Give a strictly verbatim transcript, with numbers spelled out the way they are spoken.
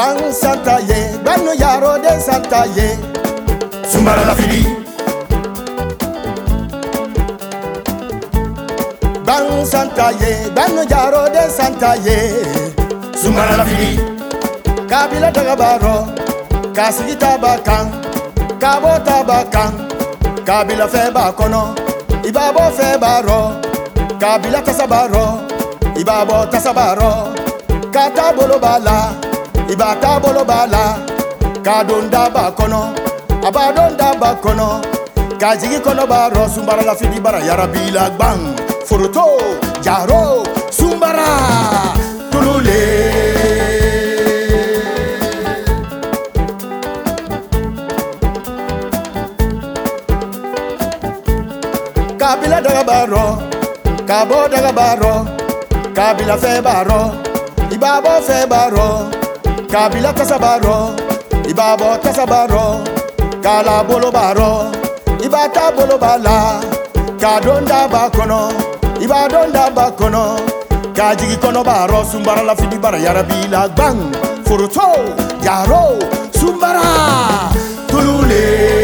Bang Santaye, Bang no Yaro de Santaye, Sumbara la fili. Bang Santaye, Bang no Yaro de Santaye, Sumbara la fili. Kabila Dagabaro, Kasigi Tabakan, Kabo Tabakan, Kabila Feba Kono, Ibabo Febaro, Kabila Tasabaro, Ibabo Tasabaro, Kata Bolobala, Ibata Bolobala, Kadonda Bakono, Abadonda Bakono, Kajigi Kono Baro, Sumbara la fili bara Yarabila Bang, Furuto, Jaro, Sumbara, Tulule. Kabila Dagabaro, Kabo Dagabaro, Kabila Febaro, Ibabo Febaro, Kabila Tasabaro, Ibabo Tasabaro, Kala Bolobaro, Ibata Bolobala, Kadonda Bakono, Ibadonda Bakono, Kajigi Kono Baro, Sumbara la fili bara Yarabila Bang, Furuto, Jaro, Sumbara, Tulule.